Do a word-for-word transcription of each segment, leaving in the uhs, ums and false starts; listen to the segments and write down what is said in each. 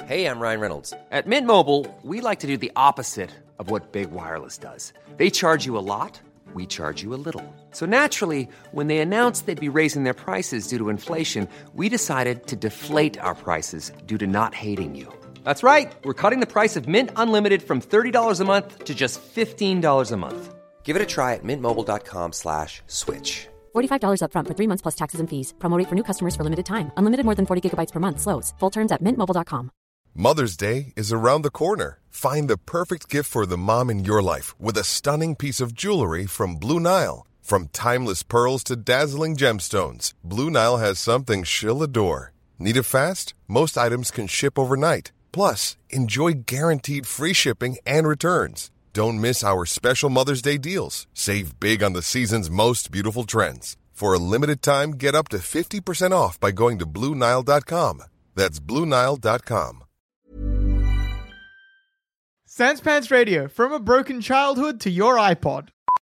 Hey, I'm Ryan Reynolds. At Mint Mobile, we like to do the opposite of what Big Wireless does. They charge you a lot, we charge you a little. So naturally, when they announced they'd be raising their prices due to inflation, we decided to deflate our prices due to not hating you. That's right. We're cutting the price of Mint Unlimited from thirty dollars a month to just fifteen dollars a month. Give it a try at mintmobile.com slash switch. forty-five dollars up front for three months plus taxes and fees. Promo rate for new customers for limited time. Unlimited more than forty gigabytes per month slows. Full terms at mint mobile dot com. Mother's Day is around the corner. Find the perfect gift for the mom in your life with a stunning piece of jewelry from Blue Nile. From timeless pearls to dazzling gemstones, Blue Nile has something she'll adore. Need it fast? Most items can ship overnight. Plus, enjoy guaranteed free shipping and returns. Don't miss our special Mother's Day deals. Save big on the season's most beautiful trends. For a limited time, get up to fifty percent off by going to Blue Nile dot com. That's Blue Nile dot com. Sans Pants Radio, from a broken childhood to your iPod.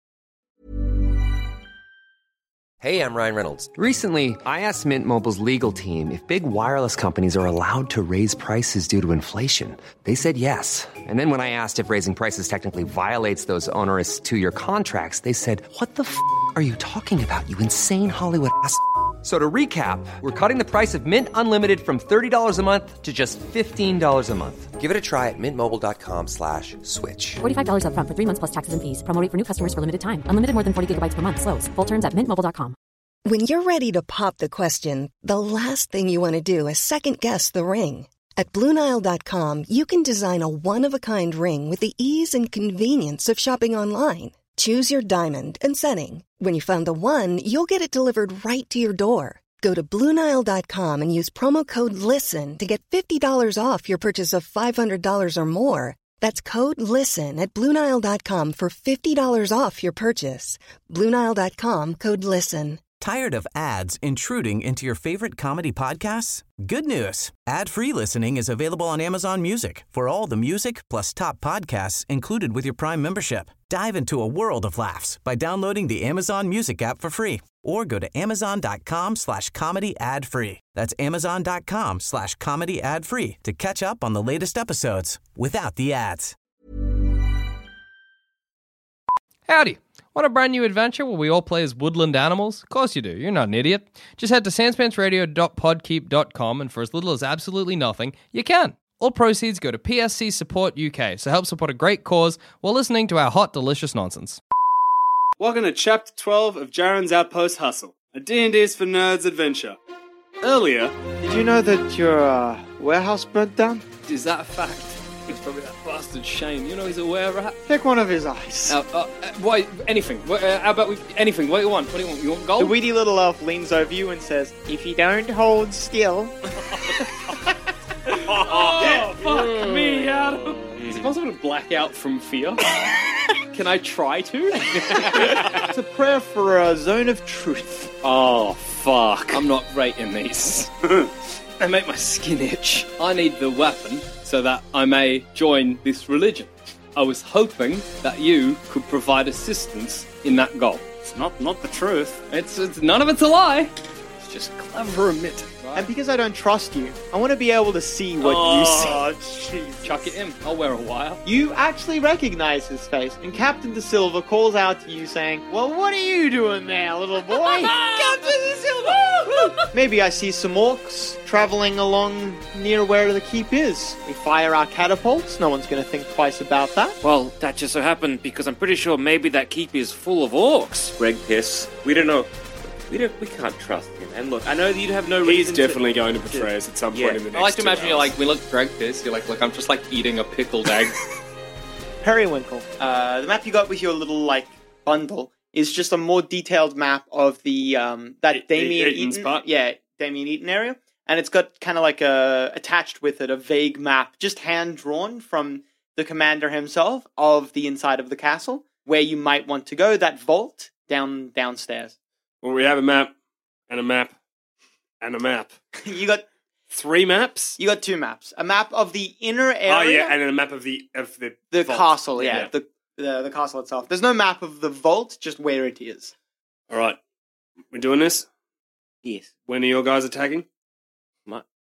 Hey, I'm Ryan Reynolds. Recently, I asked Mint Mobile's legal team if big wireless companies are allowed to raise prices due to inflation. They said yes. And then when I asked if raising prices technically violates those onerous two-year contracts, they said, what the f*** are you talking about, you insane Hollywood ass f- So to recap, we're cutting the price of Mint Unlimited from thirty dollars a month to just fifteen dollars a month. Give it a try at mintmobile.com slash switch. forty-five dollars up front for three months plus taxes and fees. Promo rate for new customers for limited time. Unlimited more than forty gigabytes per month slows. Full terms at mint mobile dot com. When you're ready to pop the question, the last thing you want to do is second-guess the ring. At Blue Nile dot com, you can design a one-of-a-kind ring with the ease and convenience of shopping online. Choose your diamond and setting. When you find the one, you'll get it delivered right to your door. Go to Blue Nile dot com and use promo code LISTEN to get fifty dollars off your purchase of five hundred dollars or more. That's code LISTEN at Blue Nile dot com for fifty dollars off your purchase. Blue Nile dot com, code LISTEN. Tired of ads intruding into your favorite comedy podcasts? Good news. Ad-free listening is available on Amazon Music for all the music plus top podcasts included with your Prime membership. Dive into a world of laughs by downloading the Amazon Music app for free or go to amazon.com slash comedy ad free. That's amazon.com slash comedy ad free to catch up on the latest episodes without the ads. Howdy. Want a brand new adventure where we all play as woodland animals? Of course you do. You're not an idiot. Just head to sans pants radio dot podkeep dot com and for as little as absolutely nothing, you can. All proceeds go to P S C Support U K, so help support a great cause while listening to our hot, delicious nonsense. Welcome to Chapter twelve of Jaren's Outpost Hustle, a D and D's for Nerds adventure. Earlier... Did you know that your uh, warehouse burnt down? Is that a fact? It's probably that bastard Shane. You know he's a were-rat. Take one of his eyes. Uh, uh, uh, why? Anything. Uh, how about we... Anything. What do you want? What do you want? You want gold? The weedy little elf leans over you and says, if you don't hold still... Oh, fuck me, Adam. Is it possible to black out from fear? Can I try to? It's a prayer for a zone of truth. Oh, fuck. I'm not rating these. They make my skin itch. I need the weapon so that I may join this religion. I was hoping that you could provide assistance in that goal. It's not not the truth. It's, it's none of it's a lie. It's just clever omitted. Right? And because I don't trust you, I want to be able to see what oh, you see. Oh, jeez. Chuck it in. I'll wear a wire. You actually recognize his face, and Captain De Silva calls out to you saying, well, what are you doing there, little boy? Captain De Silva! Maybe I see some orcs traveling along near where the keep is. We fire our catapults. No one's going to think twice about that. Well, that just so happened because I'm pretty sure maybe that keep is full of orcs. Greg Piss. We don't know. We don't. We can't trust him. And look, I know that you'd have no He's reason definitely to... going to betray us at some Yeah. point in the next I like to two imagine hours. you're like, we look Greg Piss, you're like, look, I'm just like eating a pickled egg. Periwinkle. Uh, the map you got with your little, like, bundle is just a more detailed map of the, um, that Damien Eaton's Eaton... part? Yeah, Damien Eaton area. And it's got kind of like a, attached with it, a vague map, just hand-drawn from the commander himself of the inside of the castle, where you might want to go, that vault down downstairs. Well, we have a map, and a map, and a map. You got... Three maps? You got two maps. A map of the inner area. Oh, yeah, and then a map of the... of the The vault. castle, yeah. yeah. The, the the castle itself. There's no map of the vault, just where it is. All right. We're doing this? Yes. When are your guys attacking? My,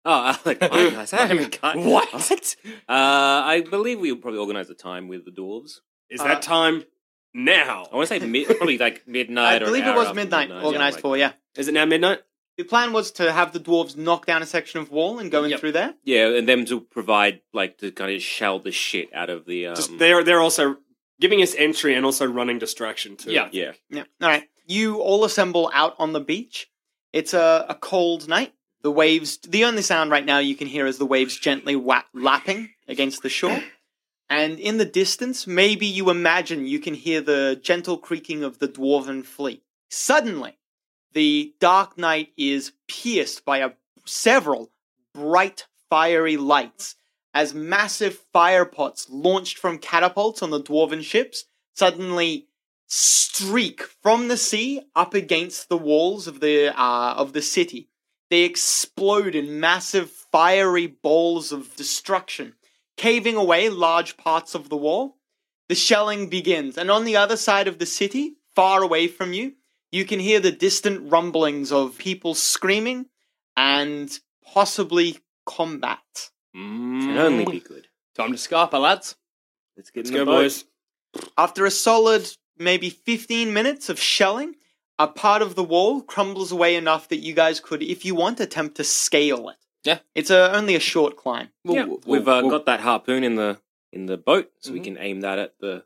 Oh, like, my guys, I haven't got... What? Uh, I believe we'll probably organise the time with the dwarves. Is Uh, that time now? I want to say mid, probably like midnight I or believe an it hour was after midnight, yeah, organized like- for, yeah. Is it now midnight? The plan was to have the dwarves knock down a section of wall and go in Yep. through there. Yeah, and them to provide, like, to kind of shell the shit out of the... Um, Just they're they're also giving us entry and also running distraction too. Yeah. yeah. Yeah. All right. You all assemble out on the beach. It's a, a cold night. The waves, the only sound right now you can hear is the waves gently wa- lapping against the shore. And in the distance, maybe you imagine you can hear the gentle creaking of the dwarven fleet. Suddenly, the dark night is pierced by a, several bright, fiery lights as massive fire pots launched from catapults on the dwarven ships suddenly streak from the sea up against the walls of the uh, of the city. They explode in massive fiery balls of destruction, caving away large parts of the wall. The shelling begins, and on the other side of the city, far away from you, you can hear the distant rumblings of people screaming and possibly combat. Can only be good. Time to scarper, lads. Let's get Let's in go, the boat. boys. After a solid maybe fifteen minutes of shelling, a part of the wall crumbles away enough that you guys could, if you want, attempt to scale it. Yeah. It's a, only a short climb. Yeah, We'll- we've uh, we'll- got that harpoon in the in the boat, so we can aim that at the...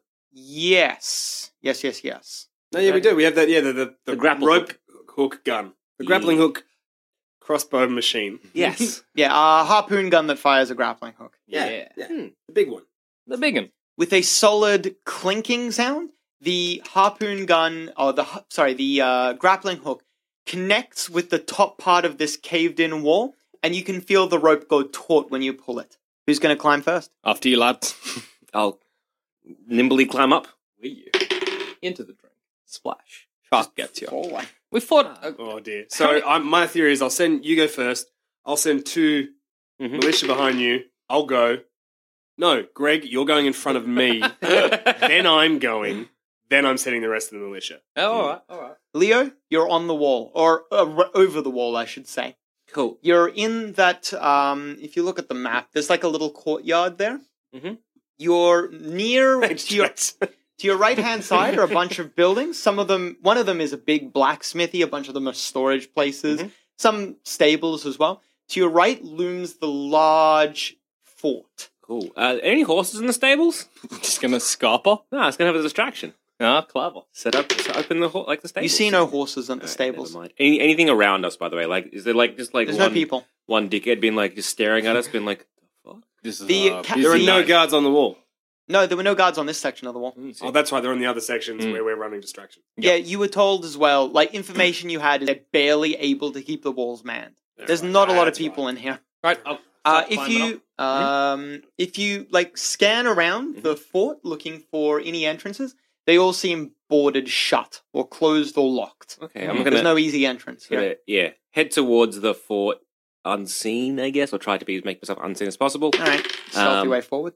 Yes. Yes, yes, yes. No, yeah, we do. We have that. Yeah, the the, the, The grapple rope hook, gun, the grappling Yeah. hook crossbow machine. Yes. Yeah, a harpoon gun that fires a grappling hook. Yeah. yeah, Hmm. the big one. The big one. With a solid clinking sound, the harpoon gun, or the, hu- sorry, the uh, grappling hook connects with the top part of this caved-in wall, and you can feel the rope go taut when you pull it. Who's going to climb first? After you, lads. I'll nimbly climb up. We into the drink. Splash. Shark gets you. We fought. Uh, Oh dear. So I'm, my theory is I'll send you go first. I'll send two Mhm. militia behind you. I'll go. No, Greg, you're going in front of me. Then I'm going. Then I'm sending the rest of the militia. oh, all right, all right. Leo, you're on the wall, or uh, r- over the wall, I should say. Cool. You're in that, um, if you look at the map, there's like a little courtyard there. Mhm. You're near, to your, to your right-hand side are a bunch of buildings. Some of them, one of them is a big blacksmithy, a bunch of them are storage places, some stables as well. To your right looms the large fort. Cool. Uh, any horses in the stables? Just gonna scarper. No, it's gonna have a distraction. Ah, clever. Set up, set open the ho- like the stables. You see no horses in the Alright, stables. Never mind. Any, anything around us, by the way? Like, is there like just like There's one, no people. one dickhead being like just staring at us, being like, "The fuck?" This is The uh, ca- busy There are See- no night. guards on the wall. No, there were no guards on this section of the wall. Mm, Oh, that's right. They're on the other sections Mm. where we're running distraction. Yeah, you were told as well, like, information you had is they're barely able to keep the walls manned. There's not a lot of That's people right. in here. Right. I'll Uh, start if climbing you um, if you like scan around the fort looking for any entrances, they all seem boarded shut or closed or locked. Okay, I'm There's gonna, no easy entrance here. gonna yeah head towards the fort unseen, I guess, or try to be make myself unseen as possible, All right, stealthy Um, way forward.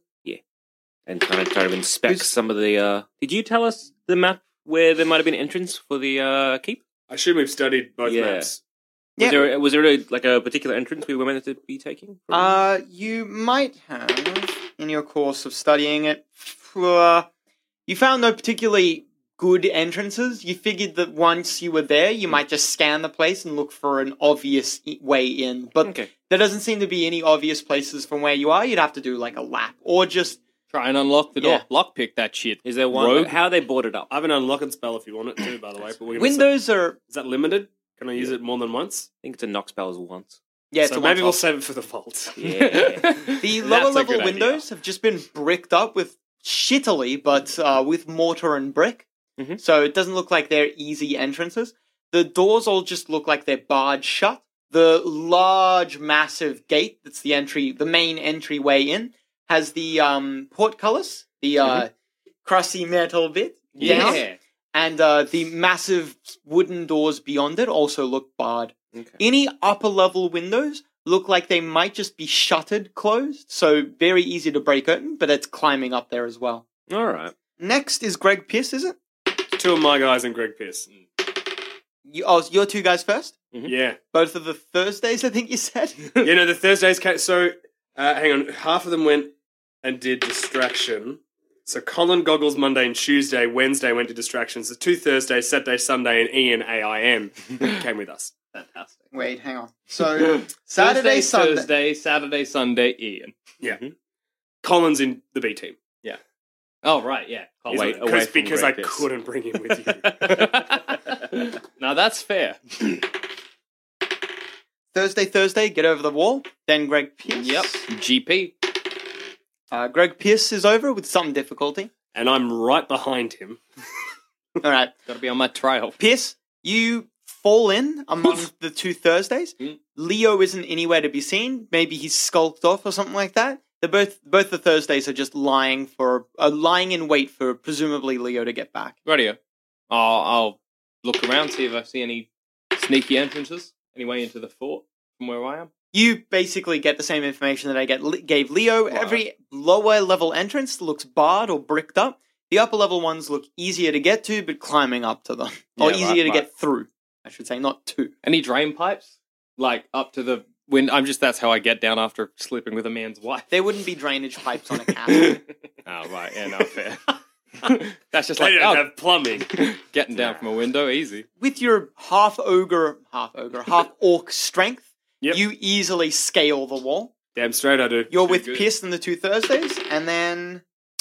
and kind of try to inspect Who's- some of the. Uh... Did you tell us the map where there might have been an entrance for the uh, keep? I assume we've studied both Yeah. maps. Yeah. Was there was there a, like a particular entrance we were meant to be taking? from? Uh, you might have in your course of studying it. Uh, you found no particularly good entrances. You figured that once you were there, you might just scan the place and look for an obvious e- way in. But Okay. there doesn't seem to be any obvious places from where you are. You'd have to do like a lap or just. Try and unlock the door. Yeah. Lockpick that shit. Is there one? Rogue? How are they boarded up? I have an unlocking spell if you want it to, by the way. But we're gonna Windows are. Sa- is that limited? Can I use it more than once? I think it's a knock spells once. Yeah, it's so a maybe we'll one-off. save it for the vault. Yeah. The That's lower a level good windows have just been bricked up with shittily, but uh, with mortar and brick. Mhm. So it doesn't look like they're easy entrances. The doors all just look like they're barred shut. The large, massive gate that's the entry, the main entryway in, has the um, portcullis, the uh, crusty metal bit down, Yeah. and uh, the massive wooden doors beyond it also look barred. Okay. Any upper level windows look like they might just be shuttered closed, so very easy to break open, but it's climbing up there as well. All right. Next is Greg Pierce, is it? Two of my guys and Greg Pierce. You, oh, so you're two guys first? Mm-hmm. Yeah. Both of the Thursdays, I think you said? You know, the Thursdays came... So, uh, hang on. Half of them went and did Distraction. So Colin Goggles Monday and Tuesday. Wednesday went to Distractions. The two Thursdays, Saturday, Sunday, and Ian A I M came with us. Fantastic. Wait, hang on. So, Saturday, Thursday, Sunday... Thursday, Saturday, Sunday, Ian. Yeah. Mm-hmm. Colin's in the B team. Yeah. Oh, right, yeah. He's Wait, away Because, from because I Greg Pierce. couldn't bring him with you. Now, that's fair. Thursday, Thursday, get over the wall. Then Greg Pierce. Yep. G P. Uh, Greg Pierce is over with some difficulty. And I'm right behind him. All right. Got to be on my trail. Pierce, you fall in among the two Thursdays. Mm. Leo isn't anywhere to be seen. Maybe he's skulked off or something like that. They're both both the Thursdays are just lying for uh, lying in wait for presumably Leo to get back. Radio. I'll, I'll look around, see if I see any sneaky entrances, any way into the fort from where I am. You basically get the same information that I get gave Leo. Right. Every lower level entrance looks barred or bricked up. The upper level ones look easier to get to, but climbing up to them. Or Yeah, easier right, to right. get through, I should say, not to. Any drain pipes? Like, up to the wind? I'm just, that's how I get down after sleeping with a man's wife. There wouldn't be drainage pipes on a castle. Oh, right, yeah, no, fair. That's just They like, don't oh, have plumbing. getting down from a window, easy. With your half ogre, half ogre, half orc strength, Yep. you easily scale the wall. Damn straight I do. You're with good. Pierce and the two Thursdays, and then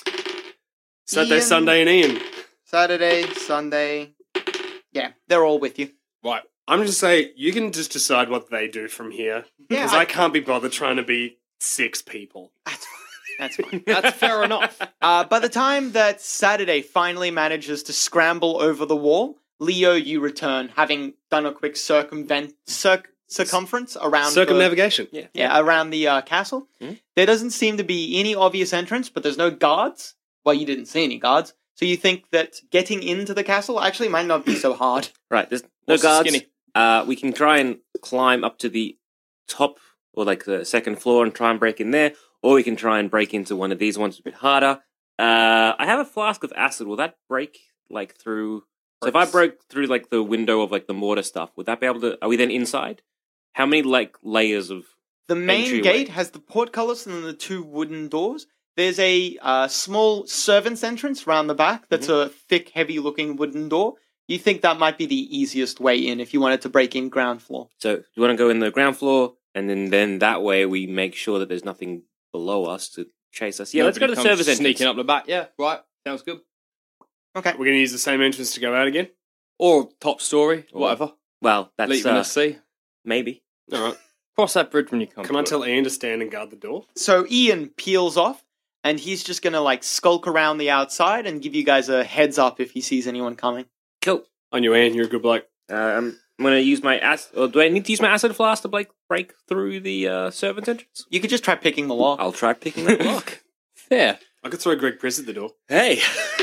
Saturday, Ian. Sunday, and Ian. Saturday, Sunday. Yeah, they're all with you. Right. I'm just saying, you can just decide what they do from here. Yeah, Because I- I can't be bothered trying to be six people. That's fine. That's fine. That's fair enough. Uh, by the time that Saturday finally manages to scramble over the wall, Leo, you return, having done a quick circumvent circ- circumference around the, Circumnavigation. Yeah. yeah, around the uh, castle. Hmm? There doesn't seem to be any obvious entrance, but there's no guards. Well, you didn't see any guards, so you think that getting into the castle actually might not be so hard. Right, there's no What's the guards. skinny? Uh, we can try and climb up to the top or like the second floor and try and break in there, or we can try and break into one of these ones a bit harder. Uh, I have a flask of acid. Will that break like through? So if I broke through like the window of like the mortar stuff, would that be able to? Are we then inside? How many like layers of? The main Entryway. gate has the portcullis and then the two wooden doors. There's a uh, small servant's entrance round the back that's Mm-hmm. a thick, heavy-looking wooden door. You think that might be the easiest way in if you wanted to break in ground floor. So you want to go in the ground floor, and then then that way we make sure that there's nothing below us to chase us. Yeah, let's go to the Nobody service comes entrance. sneaking up the back. Yeah, right. Sounds good. Okay. We're going to use the same entrance to go out again? Or top story, Or- whatever. Well, that's Leaving uh, the sea. maybe. All right. Cross that bridge when you come Can to I it. tell Ian to stand and guard the door? So Ian peels off, and he's just going to like skulk around the outside and give you guys a heads up if he sees anyone coming. Cool. On you, Ian. You're a good bloke. Um, I'm going to use my acid. Or do I need to use my acid flask to like break through the uh, servants' entrance? You could just try picking the lock. I'll try picking that lock. Fair. I could throw Greg Priss at the door. Hey,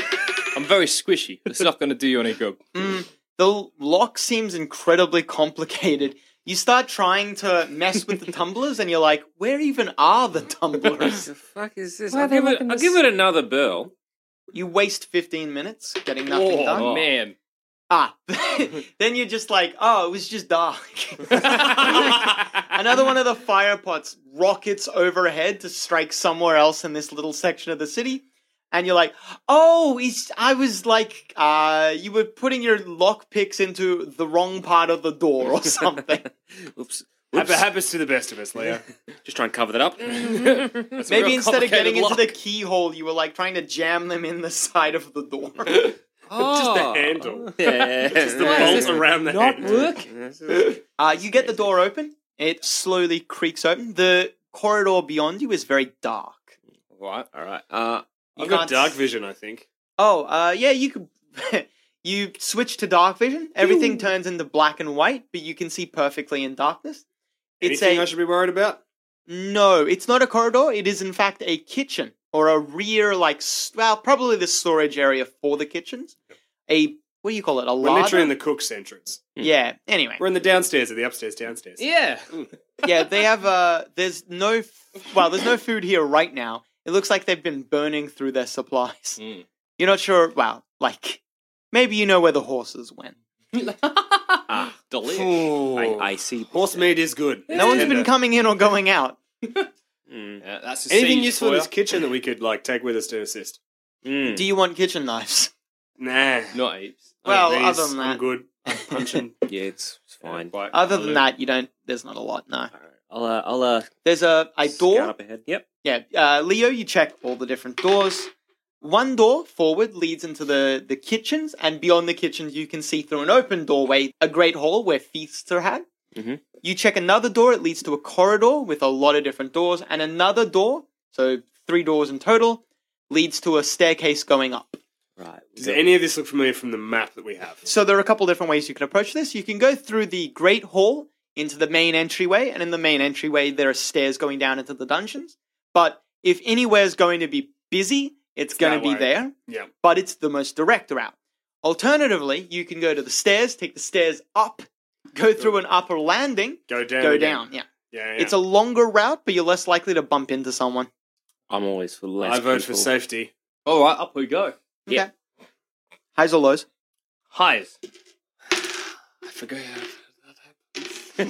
I'm very squishy. It's not going to do you any good. Mm, the lock seems incredibly complicated. You start trying to mess with the tumblers, and you're like, where even are the what tumblers? the fuck is this? Why are I'll they give, it, looking I'll this- give it another burl. You waste fifteen minutes getting nothing Oh, done. man. Ah, then you're just like, oh, it was just dark. Another one of the fire pots rockets overhead to strike somewhere else in this little section of the city. And you're like, oh, it's, I was like, uh, you were putting your lock picks into the wrong part of the door or something. Oops. Happ- Oops. happens to the best of us, Leo. Just try and cover that up. That's a Maybe real instead of getting complicated into lock. the keyhole, you were like trying to jam them in the side of the door. Just the handle. Yeah. Just the Why is bolt this around the not handle. work? Uh, you get the door open. It slowly creaks open. The corridor beyond you is very dark. Right. All right. Uh, You I've got can't dark s- vision, I think. Oh, uh, yeah, you could. You switch to dark vision. Everything turns into black and white, but you can see perfectly in darkness. It's Anything a I should be worried about? no. It's not a corridor. It is in fact a kitchen or a rear, like s- well, probably the storage area for the kitchens. A what do you call it? A We're larder. literally in the cook's entrance. Yeah. Anyway. We're in the downstairs or the upstairs downstairs. Yeah. Yeah, they have uh there's no f- well, there's no food here right now. It looks like they've been burning through their supplies. Mm. You're not sure, well, like maybe you know where the horses went. Ah, delicious. Ooh. I, I see. Horse meat is good. No one's been coming in or going out. Mm. Yeah, that's a Anything siege useful in for this kitchen that we could like take with us to assist? Mm. Do you want kitchen knives? Nah. ya. Not heaps. Well, These, other than I'm that, good. I'm punching. Yeah, it's, it's fine. Quite other than alert. that, you don't. There's not a lot. No. All right. I'll uh, I'll uh, There's a a scout door. up ahead. Yep. Yeah, uh, Leo, you check all the different doors. One door forward leads into the, the kitchens, and beyond the kitchens, you can see through an open doorway a great hall where feasts are had. Mhm. You check another door, it leads to a corridor with a lot of different doors, and another door, so three doors in total, leads to a staircase going up. Right. Does any of this look familiar from the map that we have? So there are a couple different ways you can approach this. You can go through the great hall into the main entryway, and in the main entryway, there are stairs going down into the dungeons. But if anywhere is going to be busy, it's going to that be way. there. Yeah. But it's the most direct route. Alternatively, you can go to the stairs, take the stairs up, go through an upper landing, Go down. go again. down. Yeah. Yeah, yeah. It's a longer route, but you're less likely to bump into someone. I'm always for less. I vote people. for safety. All right, up we go. Yeah. Okay. Highs or lows? Highs. I forgot how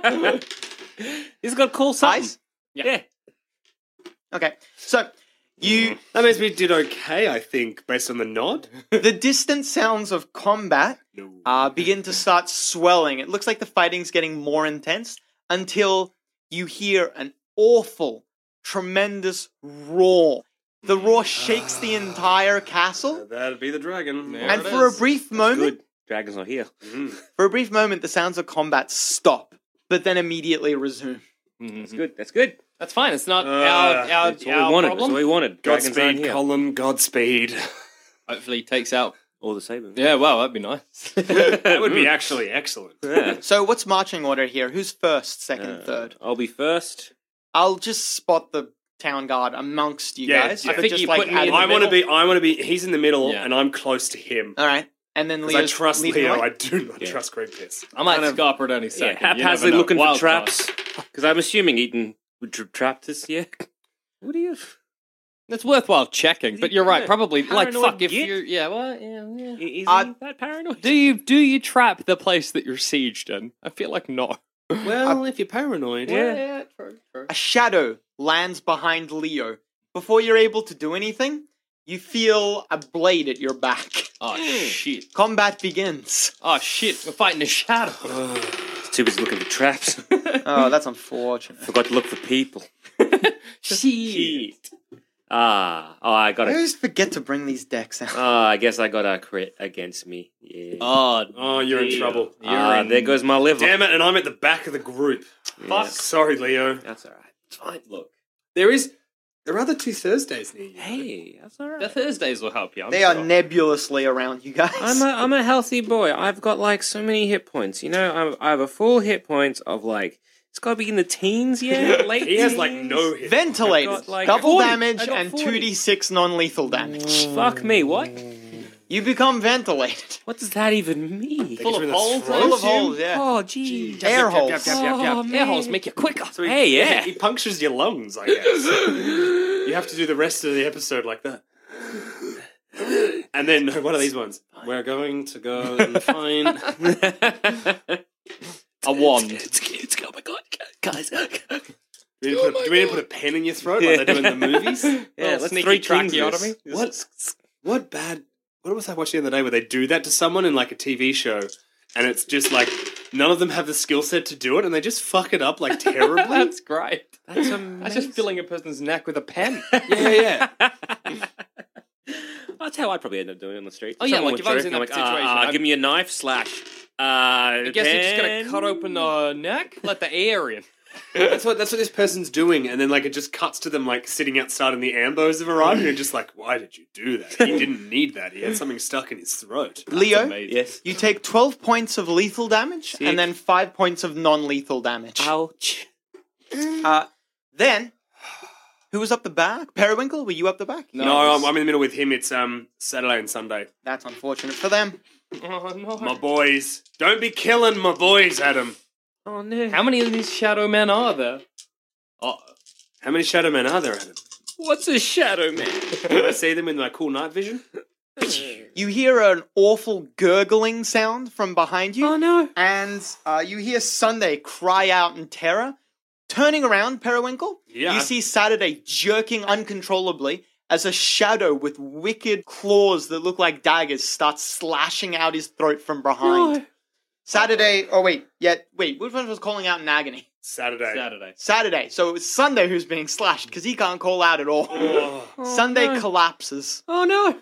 He's got cool something. Highs? Yeah. Okay. So, you... That means we did okay, I think, based on the nod. the distant sounds of combat No. uh, begin to start swelling. It looks like the fighting's getting more intense until you hear an awful, tremendous roar. The roar shakes the entire castle, That'd be the dragon. There and it for is. a brief That's moment, good. Dragon's not here. Mm. for a brief moment, the sounds of combat stop, but then immediately resume. That's good. That's good. That's fine. It's not Uh, our our, That's all our we wanted. That's problem. all we wanted. Dragons aren't Godspeed, here. Colin. Godspeed. Hopefully, he takes out. All the sabers. Yeah, well, that'd be nice. That would be actually excellent. Yeah. So, what's marching order here? Who's first, second, Uh, third? I'll be first. I'll just spot the town guard amongst you Yeah, guys. yeah. I but think just you like put me add- in the I want to middle. be. I want to be. He's in the middle, Yeah. and I'm close to him. All right, and then Because I Leo's trust leading Leo. the way? I do not Yeah. trust Great Piss. I might Kind of- scarper it any Yeah, second. You never haphazardly know. looking for Wild traps. card. Because I'm assuming Eaton would tra- trap us, yeah? What do you... It's worthwhile checking, but you're right. Yeah. Probably like Paranoid fuck if git? you're yeah. Well, yeah, yeah. Is Uh, he that paranoid? Do you do you trap the place that you're sieged in? I feel like no. Well, if you're paranoid, Yeah. true, true. A shadow lands behind Leo. Before you're able to do anything, you feel a blade at your back. Oh shit! Combat begins. Oh shit! We're fighting a shadow. Too busy looking for traps. Oh, that's unfortunate. Forgot to look for people. Shit. Ah, oh, I got I a... always forget to bring these decks out. Oh, I guess I got a crit against me. Yeah. Oh, Oh, you're in trouble. Ah, there goes my liver. Damn it! And I'm at the back of the group. Yeah. Fuck. Sorry, Leo. That's alright. It's fine. Look. There is. There are other two Thursdays near you. Hey, that's alright. the Thursdays will help you. I'm They are sure. nebulously around you guys. I'm a, I'm a healthy boy. I've got like so many hit points. You know, I'm, I have a full hit points of like, it's got to be in the teens, yeah? Late He has like teens? no hit. Ventilated. I've got, like, Double forty. damage I got and forty. two d six non-lethal damage. Fuck me, what? You become ventilated. What does that even mean? Full of holes, Full of holes, yeah. Oh, gee. Air holes. Oh, Air holes make you quicker. So he, Hey, yeah. He punctures your lungs, I guess. You have to do the rest of the episode like that. And then, what are these ones? We're going to go and find... A wand. It's it's oh my god, guys. Do we, need to put, do we need to put a pen in your throat like they do in the movies? Yeah, Little let's sneaky three things tracheotomy. this. What? What bad... What was I watching the other day where they do that to someone in like a T V show and it's just like none of them have the skill set to do it and they just fuck it up like terribly? That's great. That's amazing. That's just filling a person's neck with a pen. yeah, yeah. That's how I'd probably end up doing it on the street. Oh, yeah, Someone like would if I was choke, in I'm that like, uh, situation, uh, I'd- give me a knife slash. Uh, I guess you're just gonna cut open the neck, let the air in. That's what that's what this person's doing, and then like it just cuts to them like sitting outside and the ambos have arrived, and you're just like, why did you do that? He didn't need that. He had something stuck in his throat. Leo, amazing. Yes. you take twelve points of lethal damage Sick. and then five points of non-lethal damage. Ouch. Uh, then, who was up the back? Periwinkle, were you up the back? No, it was- I'm, I'm in the middle with him. It's um Saturday and Sunday. That's unfortunate for them. Oh, no. My boys, don't be killing my boys, Adam. Oh no. How many of these shadow men are there? Oh, How many shadow men are there, Adam? What's a shadow man? Can I see them in my cool night vision? You hear an awful gurgling sound from behind you. Oh no! And uh, you hear Sunday cry out in terror. Turning around, Periwinkle, Yeah. you see Saturday jerking uncontrollably as a shadow with wicked claws that look like daggers starts slashing out his throat from behind. No. Saturday, oh wait, yeah, wait, which one was calling out in agony? Saturday. Saturday. Saturday, so it was Sunday who's being slashed because he can't call out at all. Oh. Sunday no. collapses. Oh no!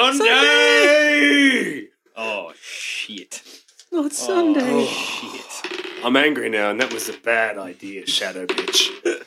Sunday! Oh, shit. Not Sunday. Oh, shit. I'm angry now, and that was a bad idea, Shadow bitch.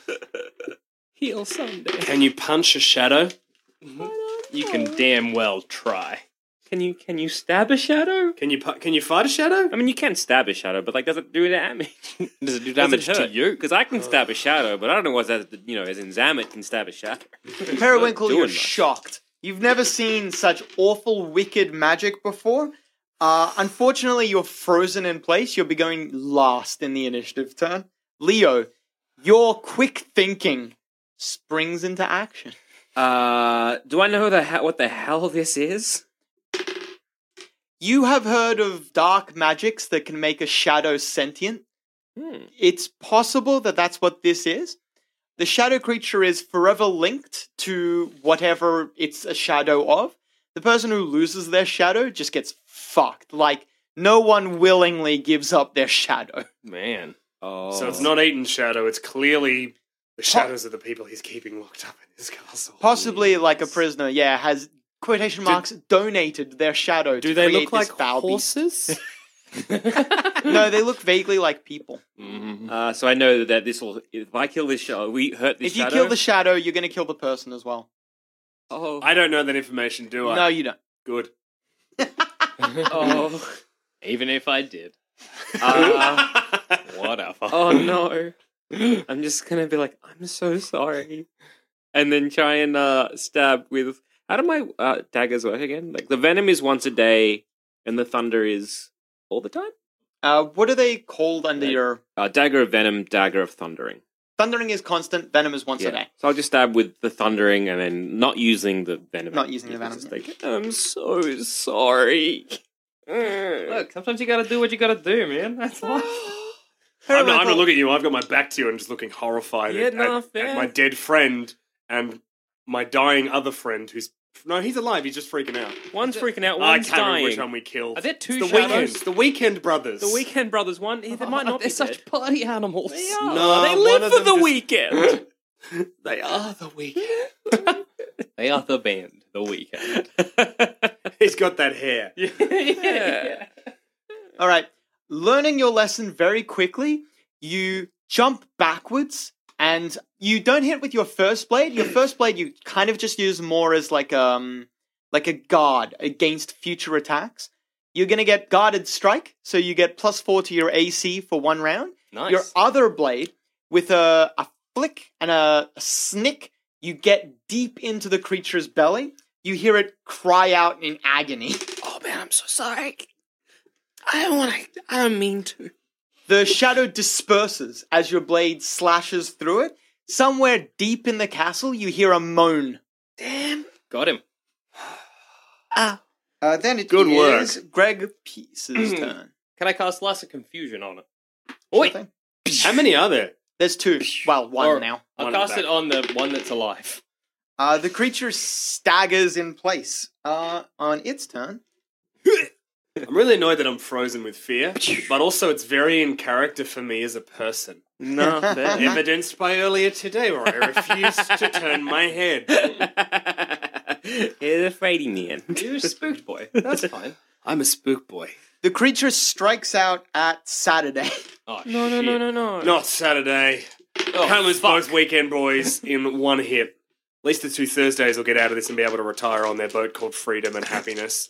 Heel Sunday. Can you punch a shadow? You can damn well try. Can you can you stab a shadow? Can you pu- can you fight a shadow? I mean, you can stab a shadow, but like, does it do damage? Does it do Does damage it to hurt? you? Because I can stab a shadow, but I don't know what's that. You know, as in Zamet can stab a shadow. Periwinkle, doing you're much. shocked. You've never seen such awful, wicked magic before. Uh, unfortunately, you're frozen in place. You'll be going last in the initiative turn. Leo, your quick thinking springs into action. Uh, do I know the he- what the hell this is? You have heard of dark magics that can make a shadow sentient. Hmm. It's possible that that's what this is. The shadow creature is forever linked to whatever it's a shadow of. The person who loses their shadow just gets fucked. Like, no one willingly gives up their shadow. Man. Oh, So it's not Eaton's shadow, it's clearly the shadows of the people he's keeping locked up in his castle. Possibly like a prisoner, yeah, has, quotation marks, donated their shadow Do to they create look like this foul beast. horses? No, they look vaguely like people. Mm-hmm. Uh, so I know that this will. If I kill this shadow, we hurt this If you shadow. kill the shadow, you're going to kill the person as well. oh, I don't know that information, do I? No, you don't. Good. oh, Even if I did. uh, Whatever. oh no! I'm just gonna be like, I'm so sorry, and then try and uh, stab with. How do my uh, daggers work again? Like the venom is once a day, and the thunder is all the time. Uh, what are they called under Yeah. your... Uh, dagger of venom, dagger of thundering. Thundering is constant, venom is once a day. So I'll just stab with the thundering and then not using the venom. Not using the Because venom, it's like, I'm so sorry. Look, sometimes you gotta do what you gotta do, man. That's life. I'm not, I'm not looking at you, I've got my back to you and just looking horrified Yeah, at, no, at- fair. at my dead friend and my dying other friend who's... No, he's alive, he's just freaking out. One's freaking out, I one's can't remember dying. which one we killed. Are there two It's the shadows? Weekend, the Weekend Brothers. The Weekend Brothers, one, they might not They're be such dead. party animals. They are. No, they one live of for them the just- weekend. They are the Weekend. They are the band, the weekend. He's got that hair. yeah. All right. Learning your lesson very quickly, you jump backwards and you don't hit with your first blade. Your first blade you kind of just use more as like um like a guard against future attacks. You're going to get guarded strike, so you get plus four to your A C for one round. Nice. Your other blade, with a, a flick and a, a snick, you get deep into the creature's belly. You hear it cry out in agony. Oh man, I'm so sorry. I don't want to. I don't mean to. The shadow disperses as your blade slashes through it. Somewhere deep in the castle, you hear a moan. Damn. Got him. Ah. Uh, then it Good is work. Greg Peace's turn. Can I cast Lesser Confusion on it? Sure Oi! thing. How many are there? There's two. Well, one Or- now. I'll One at cast the it on the one that's alive. Uh, the creature staggers in place. Uh, on its turn. I'm really annoyed that I'm frozen with fear, but also it's very in character for me as a person. No, fair. Evidenced by earlier today where I refused to turn my head. He's a fraidy man. You're a spooked boy. That's fine. I'm a spook boy. The creature strikes out at Saturday. Oh, No, no, shit. no, no, no. Not Saturday. Oh, Can't lose fuck. both weekend boys in one hit. At least the two Thursdays will get out of this and be able to retire on their boat called Freedom and Happiness.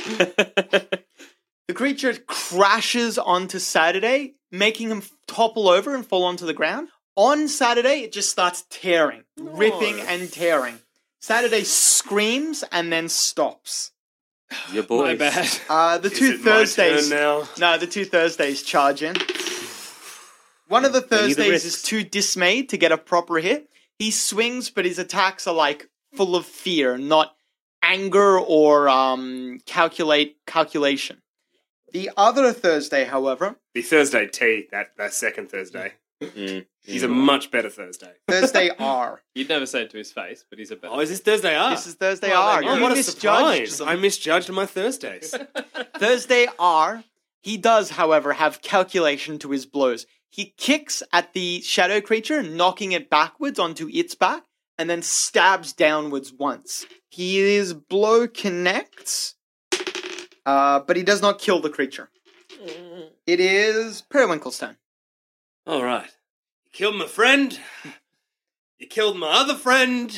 The creature crashes onto Saturday, making him topple over and fall onto the ground. On Saturday, it just starts tearing, ripping and tearing. Saturday screams and then stops. Your boy. My bad. Uh, the Is two it my Thursdays. turn now? No, the two Thursdays charge in. One of the They need the Thursdays risks. is too dismayed to get a proper hit. He swings, but his attacks are like full of fear, not anger or um, calculate calculation. The other Thursday, however, The Thursday T, that, that second Thursday. Mm. He's a much better Thursday. Thursday R. You'd never say it to his face, but he's a better. Oh, is this Thursday R? This is Thursday Well, R. there you You Oh, what a misjudged surprise. them. I misjudged my Thursdays. Thursday R. He does, however, have calculation to his blows. He kicks at the shadow creature, knocking it backwards onto its back, and then stabs downwards once. His blow connects, uh, but he does not kill the creature. It is Periwinkle's turn. All right. You killed my friend. You killed my other friend.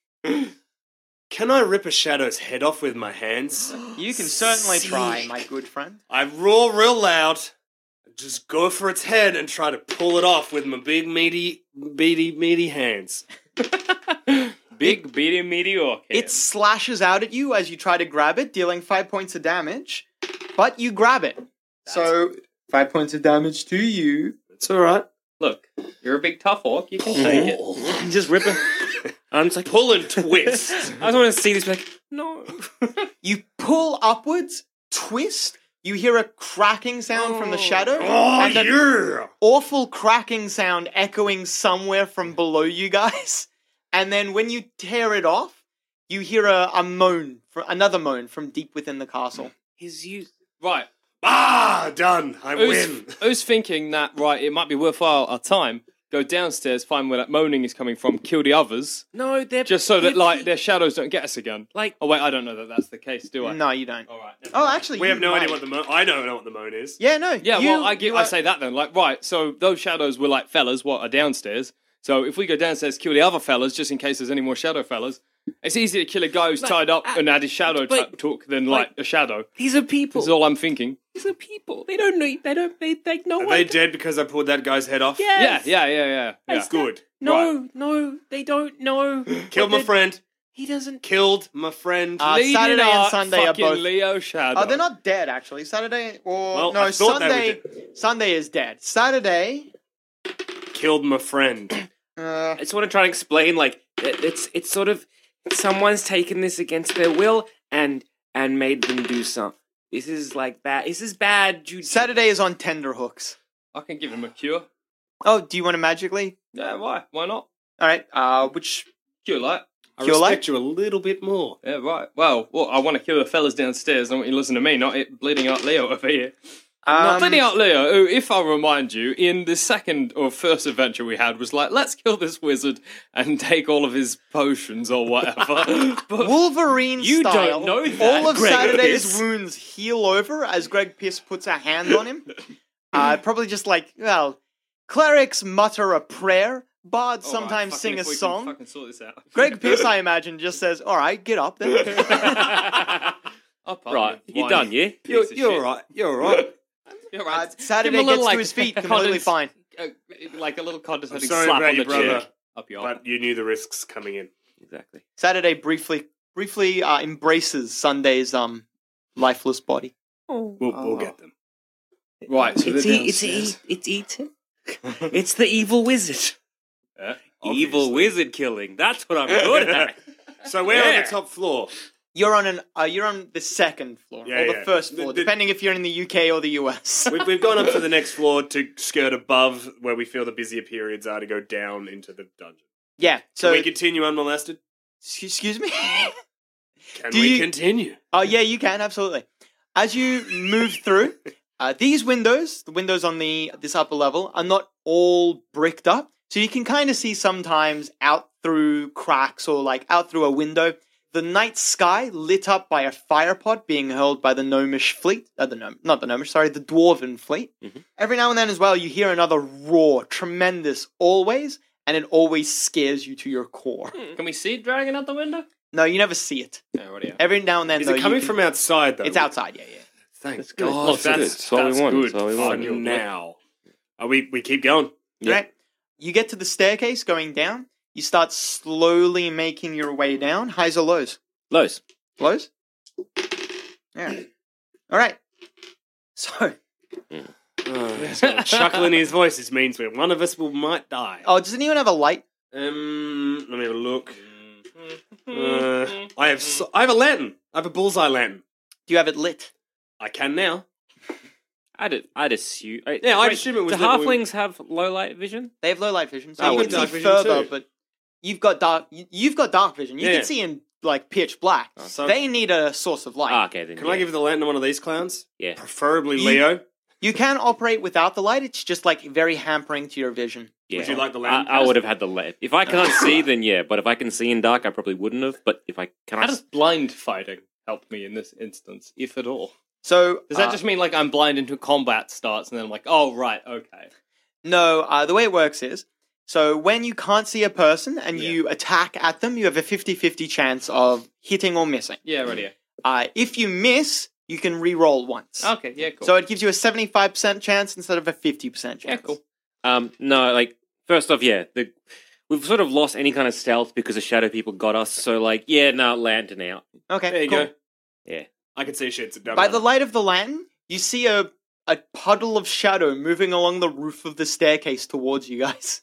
Can I rip a shadow's head off with my hands? You can certainly try, my good friend. I roar real loud. Just go for its head and try to pull it off with my big, meaty, meaty, meaty hands. Big, beady, meteor. It slashes out at you as you try to grab it, dealing five points of damage, but you grab it. So, five points of damage to you. It's all right. Look, you're a big tough orc. You can take it. Just rip it. I'm just like, Pull and twist. I just want to see this. Like, no. You pull upwards, twist, you hear a cracking sound from the shadow, Oh, and an yeah. awful cracking sound echoing somewhere from below you guys. And then when you tear it off, you hear a, a moan, fr- another moan from deep within the castle. His use. Right. Ah, done. I Who's, win. who's thinking that, right, it might be worthwhile our time, go downstairs, find where that moaning is coming from, kill the others, No, they're just so that, they're like, pe- their shadows don't get us again. like. Oh, wait, I don't know that that's the case, do I? No, you don't. All right. Oh, actually, We you have no might. idea what the moan... I don't know what the moan is. Yeah, no. Yeah, you- well, I give, you I are- say that then. Like, right, so those shadows were like fellas, what, are downstairs. So if we go downstairs, kill the other fellas, just in case there's any more shadow fellas, it's easier to kill a guy who's Like, tied up uh, and had his shadow but- t- took than, like, like- a shadow. These are people. That's all I'm thinking. These are people. They don't know. They don't. They. They know Are what. they dead because I pulled that guy's head off? Yes. Yeah, yeah, yeah, yeah. yeah. Yes. Good. No, no, they don't know. Killed my But friend. He doesn't. Killed my friend. Uh, Leading Saturday and our Sunday are fucking both- Leo Shadow. Oh, they're not dead, actually. Saturday or... Well, no, I thought they were Sunday... Sunday is dead. Saturday... Killed my friend. Uh, I just want to try and explain. Like it- it's. It's sort of. Someone's taken this against their will and and made them do something. This is like bad. This is bad. Jude. Saturday is on tenterhooks. I can give him a cure. Oh, do you want to magically? Yeah, why? Why not? All right. Uh, which Cure light. I Cure respect light? you a little bit more. Yeah, right. Well, well, I want to kill the fellas downstairs. I want you to listen to me, not it bleeding out Leo over here. not Um, bleeding out Leo, who, if I remind you, in the second or first adventure we had, was like, let's kill this wizard and take all of his potions or whatever. But Wolverine You don't style. know that, All of Greg Saturday's Piss. wounds heal over as Greg Piss puts a hand on him. Uh, probably just like, well, clerics mutter a prayer. Bards all right, sometimes fucking sing a if we can song. fucking sort this out. Greg Pierce, I imagine, just says, all right, get up then. Up, up, Right, you you're whiny done, yeah? piece You're, of you're shit. all right. You're all right. You're Uh, right. Saturday Give him a little, gets to like, his feet completely condens- fine. Uh, like a little condescending sorry slap about on you, the brother. cheek. Up your But you knew the risks coming in. Exactly. Saturday briefly briefly uh, embraces Sunday's um lifeless body. We'll, we'll get them. Right, so It's they're e- it's downstairs. e- it's eating. It's the evil wizard. Yeah, Evil obviously. wizard killing. That's what I'm good at. So we're on Yeah. the top floor. You're on an uh, you're on the second floor Yeah, or the yeah. first The- floor, the- depending if you're in the U K or the U S. We've, we've gone up to the next floor to skirt above where we feel the busier periods are to go down into the dungeon. Yeah. So Can we continue unmolested? excuse me. Can Do we you- continue? Oh yeah, you can absolutely. As you move through, uh, these windows, the windows on the this upper level, are not all bricked up, so you can kind of see sometimes out through cracks or like out through a window. The night sky lit up by a fire pot being hurled by the gnomish fleet. Uh, the gnome, not the gnomish, sorry, the dwarven fleet. Mhm. Every now and then as well, you hear another roar, tremendous, always, and it always scares you to your core. Can we see it dragging out the window? No, you never see it. Yeah, already. Every now and then, Is though, it you coming can- from outside, though? It's outside, yeah, yeah. Thank That's good. God. That's good. That's what we want. good That's what we for want. you now. Are we, we keep going. Yeah. Right? You get to the staircase going down. You start slowly making your way down. Highs or lows? Lows. Lows? Yeah. All right. So, Oh, he's got a chuckle in his voice. This means we're one of us will might die. oh, does anyone have a light? Um, let me have a look. Uh, I have so, I have a lantern. I have a bullseye lantern. Do you have it lit? I can now. I'd I'd assume. I, Yeah, I'd wait, assume it was Do lit when we- halflings have low light vision? They have low light vision, so Oh, you well, can dark see vision further, too. but you've got dark. you- You've got dark vision. You Yeah. can see in like pitch black. so- they need a source of light. Ah, okay, then. Can yeah. I give the lantern to one of these clowns? Yeah. Preferably You- Leo. You can operate without the light. It's just like very hampering to your vision. Yeah. Would you like the I, lantern? I would have had the light. If I can't see, then yeah. But if I can see in dark, I probably wouldn't have. But if I can, How I does blind fighting help me in this instance, if at all? So Does that uh, just mean like I'm blind until combat starts, and then I'm like, oh right, okay. No, uh, the way it works is, so when you can't see a person and Yeah. you attack at them, you have a fifty-fifty chance of hitting or missing. Yeah, right here. Uh, if you miss, you can re-roll once. Okay, yeah, cool. So it gives you a seventy-five percent chance instead of a fifty percent chance. yeah, cool. Um, no, like first off, yeah, the, we've sort of lost any kind of stealth because the shadow people got us. So like, yeah, no, lantern out. Okay, There you cool. go. Yeah, I can see shit. By the light of the lantern, you see a, a puddle of shadow moving along the roof of the staircase towards you guys.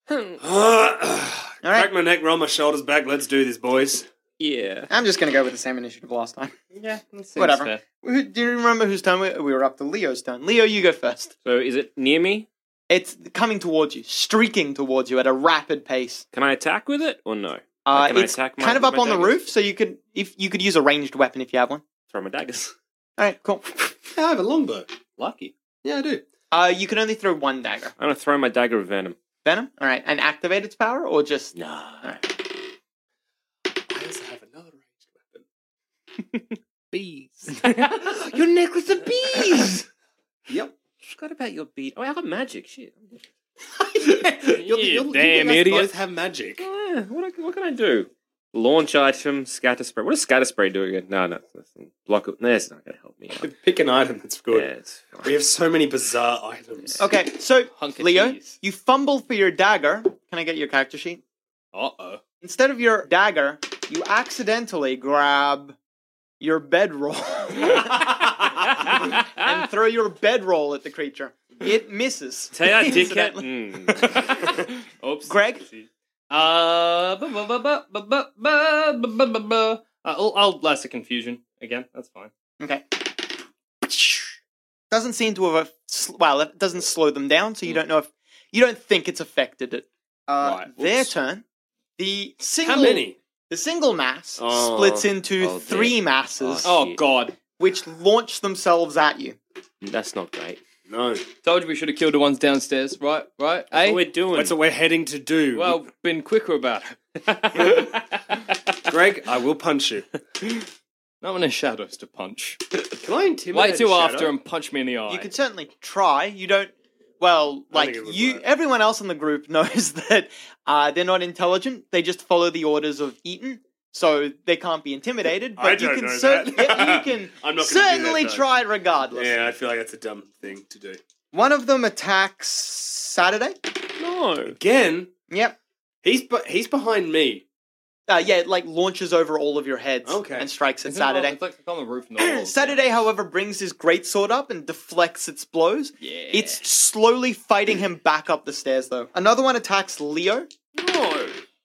Crack my neck, roll my shoulders back. Let's do this, boys. yeah. I'm just going to go with the same initiative last time. Yeah, that seems Whatever. fair. Who- Do you remember whose turn we, we were up to? Leo's turn. Leo, you go first. So is it near me? It's coming towards you, streaking towards you at a rapid pace. Can I attack with it or no? Uh, Like, can I it's attack my- kind of with up my on the daggers? roof, so you could if you could use a ranged weapon if you have one. Throw my daggers. All right, cool. Yeah, I have a longbow. Lucky. Yeah, I do. Uh, you can only throw one dagger. I'm gonna throw my dagger of venom. Venom. All right, and activate its power, or just No. All right. I also have another ranged weapon. Bees. Your necklace of bees. Yep. Forgot about your bead. Oh, I got magic. Shit. You're, You you're, damn you guys idiot. both have magic. Oh, yeah. What, what can I do? Launch item, scatter spray. What does scatter spray do again? No, no. that's- Block it. No, it's not going to help me out. Pick an item that's good. Yeah, it's fine. We have so many bizarre items. Okay, so Hunk of Leo, cheese. you fumble for your dagger. Can I get your character sheet? Uh-oh. Instead of your dagger, you accidentally grab your bedroll and throw your bedroll at the creature. It misses. Say that, Incidentally. dickhead. Mm. Oops. Greg? Uh, bu- bu- bu- bu- bu- bu- bu- bu- bu- bu- bu. Uh, I'll, I'll lesser confusion again. That's fine. Okay. Doesn't seem to have, a, well, it doesn't slow them down, so you don't know if, you don't think it's affected it. Uh, Right, their whoops. turn. The single, How many? The single mass Oh. splits into Oh, three dear. masses, Oh, Shit. God. which launch themselves at you. That's not great. No. Told you we should have killed the ones downstairs, right? Right? What Eh? we're doing. That's what we're heading to do. Well, been quicker about it. Greg, I will punch you. Not when there's shadows to punch. Can I intimidate Wait till a shadow? after and punch me in the eye. You could certainly try. You don't. Well, I like think it would you, work. everyone else in the group knows that uh, they're not intelligent. They just follow the orders of Eaton, so they can't be intimidated. But I you don't can know cer- that. yeah, you can I'm not gonna do certainly that, though. try regardless. Yeah, I feel like that's a dumb thing to do. One of them attacks Saturday. no. Again, Yep. he's be- he's behind me. Uh, yeah, it like launches over all of your heads Okay. and strikes at Isn't it on- Saturday. It's like on the roof and the walls. Saturday, however, brings his greatsword up and deflects its blows. Yeah. It's slowly fighting him back up the stairs, though. Another one attacks Leo. No.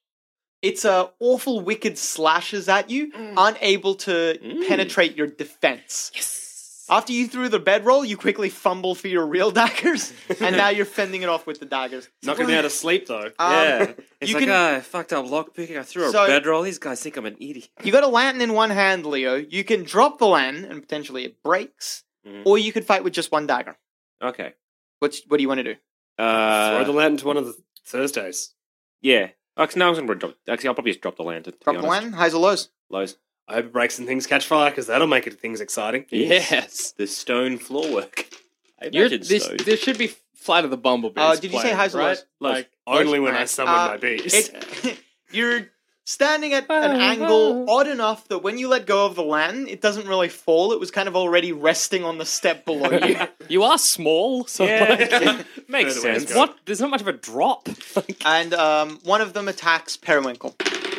It's uh, awful, wicked slashes at you, unable to Mm. penetrate your defense. Yes. After you threw the bedroll, you quickly fumble for your real daggers, and now you're fending it off with the daggers. Knocking me out of sleep though. Um, Yeah. It's you like, can- ah, I fucked up lockpicking. I threw a So- bedroll. These guys think I'm an idiot. You got a lantern in one hand, Leo. You can drop the lantern, and potentially it breaks, Mhm. or you could fight with just one dagger. Okay. Which, what do you want to do? Uh, Throw the lantern to one of the Thursdays. yeah. Actually, no, I was going to drop. Actually, I'll probably just drop the lantern. to Drop be the honest. lantern? Highs or lows? Lows. I hope it breaks and things catch fire because that'll make it things exciting. Yes. The stone floor work. I You're, imagine this, stone. this should be Flight of the Bumblebees. Uh, did you say playing, highs or right? lows? Like, Only when I Alright. summon Uh, my beast. It, you're standing at an angle odd enough that when you let go of the lantern, it doesn't really fall. It was kind of already resting on the step below you. you are small, so Yeah. like, Makes Further ways sense. go. what? There's not much of a drop. Like, And um, one of them attacks Periwinkle.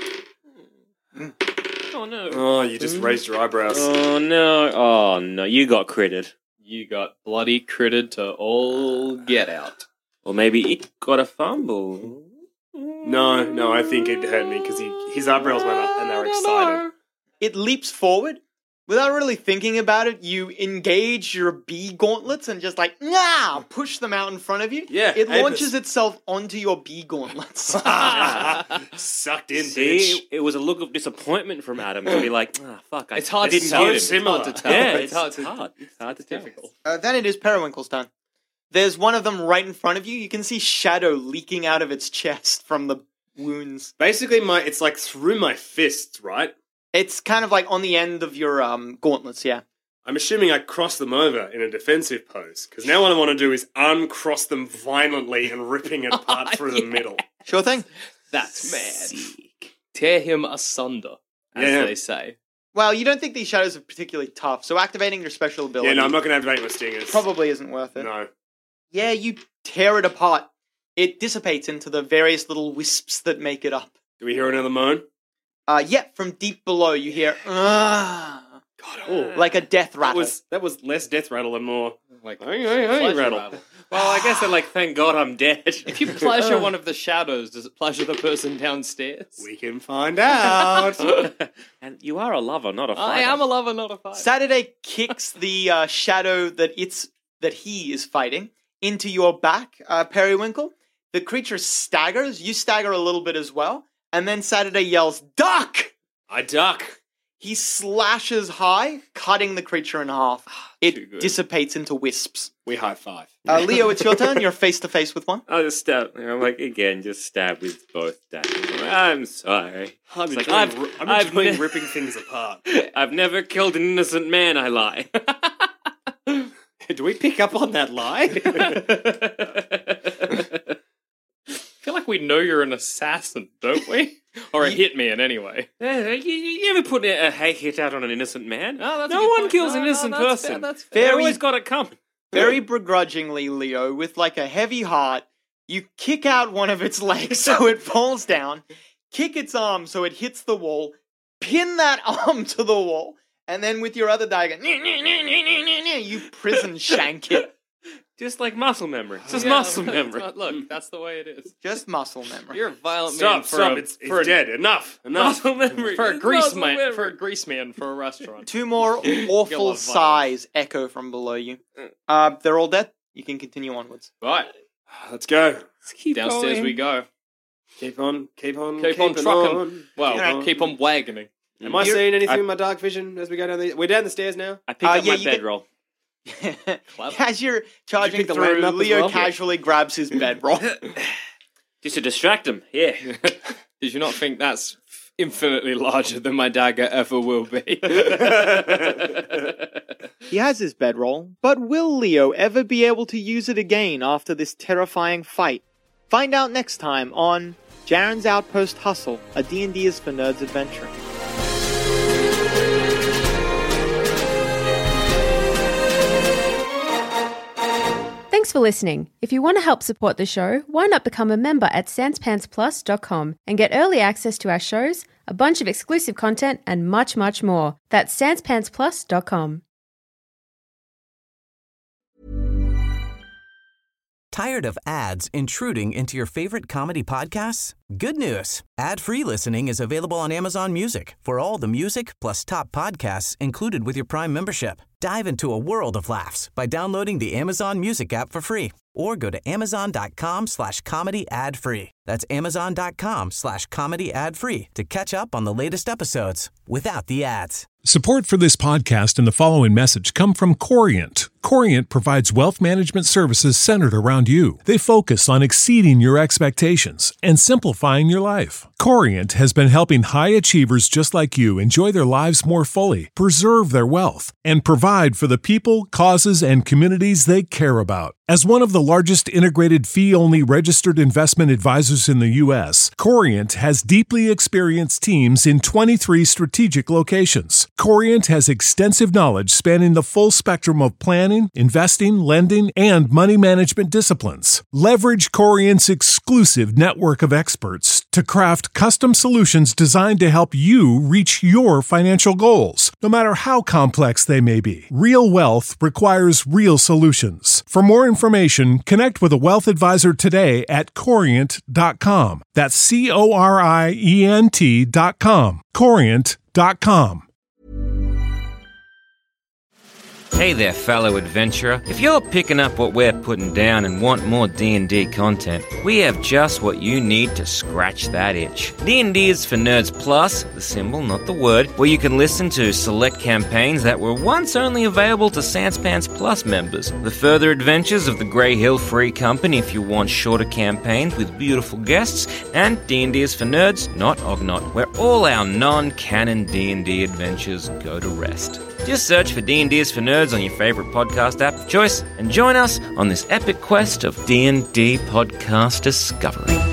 Oh no. Oh, you just raised your eyebrows. Oh no. Oh no. You got critted. you got bloody critted to all get out. Or maybe it got a fumble. No, no, I think it hurt me because he, his eyebrows went up and they were excited. it leaps forward. Without really thinking about it, you engage your bee gauntlets and just like, nah, push them out in front of you. Yeah, It Apis. launches itself onto your bee gauntlets. Sucked in, See, bitch. it, it was a look of disappointment from Adam to be like, ah, fuck, I It's hard didn't to tell. get It's him. hard to tell. Yeah, it's, it's, hard it's to hard. It's hard to It's tell. difficult. Uh, then it is Periwinkle's turn. There's one of them right in front of you. You can see shadow leaking out of its chest from the wounds. Basically, my it's like through my fists, right? It's kind of like on the end of your um, gauntlets, yeah. I'm assuming I cross them over in a defensive pose, because now what I want to do is uncross them violently and ripping it apart through the middle. Sure thing. That's mad. Tear him asunder, as Yeah. they say. Well, you don't think these shadows are particularly tough, so activating your special ability Yeah, no, I'm not going to activate my stingers. probably isn't worth it. No. Yeah, you tear it apart. It dissipates into the various little wisps that make it up. Do we hear another moan? Uh, yeah, from deep below you hear, ah, God, like a death that rattle. was that was less death rattle and more Like Hey, hey, hey, pleasure rattle. rattle. Well, I guess they're like, thank God I'm dead. If you pleasure one of the shadows, does it pleasure the person downstairs? We can find out. And you are a lover, not a fighter. I am a lover, not a fighter. Saturday kicks the uh, shadow that it's that he is fighting into your back, uh, Periwinkle. The creature staggers. You stagger a little bit as well. And then Saturday yells, "Duck!" I duck. He slashes high, cutting the creature in half. It dissipates into wisps. We high five. Uh, Leo, it's your turn. You're face to face with one. I'll just stab. I'm like, again, just stab with both daggers. I'm, like, I'm sorry. I'm It's like, enjoying, I've- ri- I'm I've enjoying ne- ripping things apart. I've never killed an innocent man, I lie. Do we pick up on that lie? I feel like we know you're an assassin, don't we? Or a hitman, anyway. Yeah, you, you ever put a, a hay hit out on an innocent man? Oh, that's a no good one point. kills No, an no, innocent that's person. fair, that's fair. They always got it coming. Very begrudgingly, Leo, with like a heavy heart, you kick out one of its legs so it falls down, kick its arm so it hits the wall, pin that arm to the wall, and then with your other dagger, you prison shank it. Just like muscle memory. It's just Yeah, muscle that's memory. what- Look, that's the way it is. Just muscle memory. You're a violent man Stop, for stop. a, It's, it's for a, dead. Enough. Enough. Muscle memory. for a It's grease muscle man memory. for a grease man for a restaurant. Two more Get a awful lot of sighs echo from below you. Uh, they're all dead. You can continue onwards. Right, Let's go. Let's keep downstairs going. we go. Keep on. Keep on. Keep on keeping trucking. on. Well, Keep on. keep on wagoning. Am I You're- seeing anything I- with my dark vision as we go down the? We're down the stairs now. I pick Uh, up yeah, my you get- bedroll. As you're charging pick the through, lamp up as Leo well? casually grabs his bedroll. Just to distract him. Yeah. Did you not think that's infinitely larger than my dagger ever will be? He has his bedroll, but will Leo ever be able to use it again after this terrifying fight? Find out next time on Jaren's Outpost Hustle, a D and D is for Nerds adventure. Thanks for listening. If you want to help support the show, why not become a member at sans pants plus dot com and get early access to our shows, a bunch of exclusive content, and much, much more. That's sans pants plus dot com. Tired of ads intruding into your favorite comedy podcasts? Good news. Ad-free listening is available on Amazon Music for all the music plus top podcasts included with your Prime membership. Dive into a world of laughs by downloading the Amazon Music app for free or go to amazon.com slash comedy ad free. That's amazon.com slash comedy ad free to catch up on the latest episodes without the ads. Support for this podcast and the following message come from Corient. Corient provides wealth management services centered around you. They focus on exceeding your expectations and simplifying your life. Corient has been helping high achievers just like you enjoy their lives more fully, preserve their wealth, and provide for the people, causes, and communities they care about. As one of the largest integrated fee-only registered investment advisors in the U S, Corient has deeply experienced teams in twenty-three strategic locations. Corient has extensive knowledge spanning the full spectrum of planning, investing, lending, and money management disciplines. Leverage Corient's exclusive network of experts to craft custom solutions designed to help you reach your financial goals, no matter how complex they may be. Real wealth requires real solutions. For more information, connect with a wealth advisor today at corient dot com. That's C O R I E N T dot com. corient dot com. Hey there, fellow adventurer. If you're picking up what we're putting down and want more D and D content, we have just what you need to scratch that itch. D and D is for Nerds Plus, the symbol, not the word, where you can listen to select campaigns that were once only available to Sanspants Plus members. The further adventures of the Grey Hill Free Company if you want shorter campaigns with beautiful guests, and D and D is for Nerds, not Ognot, where all our non-canon D and D adventures go to rest. Just search for D and D is for Nerds on your favorite podcast app of choice and join us on this epic quest of D and D podcast discovery.